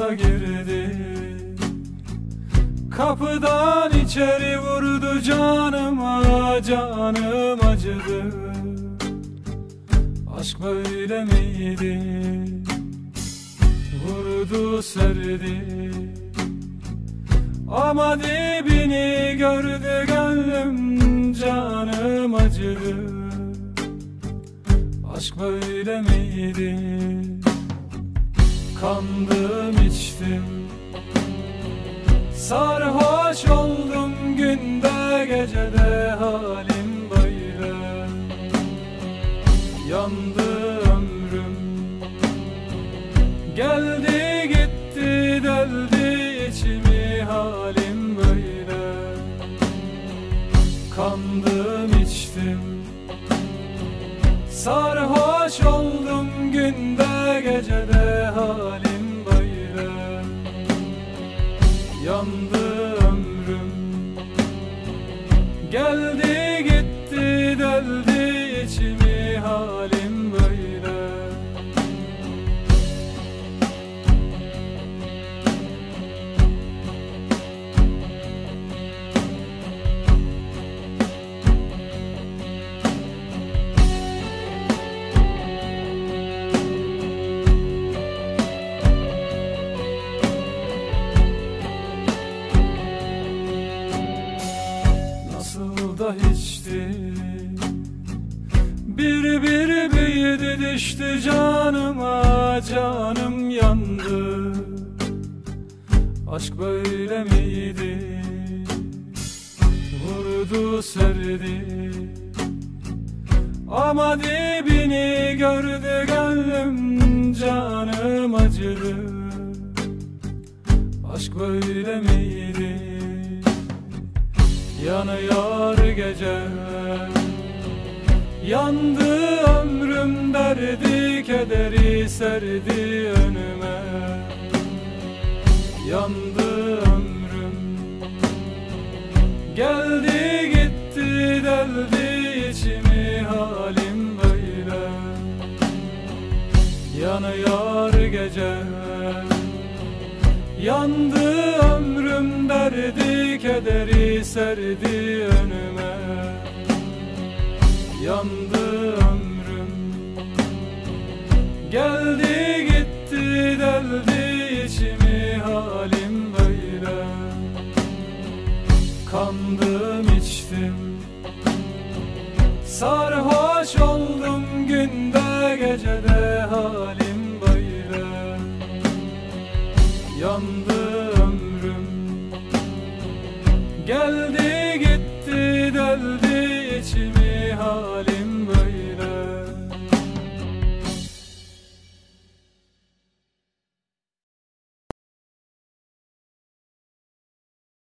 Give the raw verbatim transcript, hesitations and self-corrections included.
yola girdi. Kapıdan içeri vurdu, canıma canım acıdı. Aşk böyle miydi? Vurdu serdi, ama dibini gördü gönlüm, canım acıdı. Aşk böyle miydi? Kandım içtim, sarhoş oldum, günde gecede halim böyle. Yandı ömrüm, geldi gitti, deldi içimi, halim böyle. Kandım içtim, sarhoş oldum, günde gecede halim böyle. Yandı ömrüm, geldi gitti, deldi içimi, halim böyle. Da hiçti, bir bir büyüdü, düştü canıma, canım yandı. Aşk böyle miydi? Vurdu serdi, ama dibini gördü gönlüm, canım acıdı. Aşk böyle miydi? Yanıyor gece, yandı ömrüm, derdi kederi serdi önüme. Yandı ömrüm, geldi gitti, deldi içimi, halim böyle. Yanıyor gece, yandı ömrüm, derdi kederi serdi önüme. Yandı ömrüm, geldi gitti, deldi içimi, halim böyle. Kandım içtim, sarhoş oldum,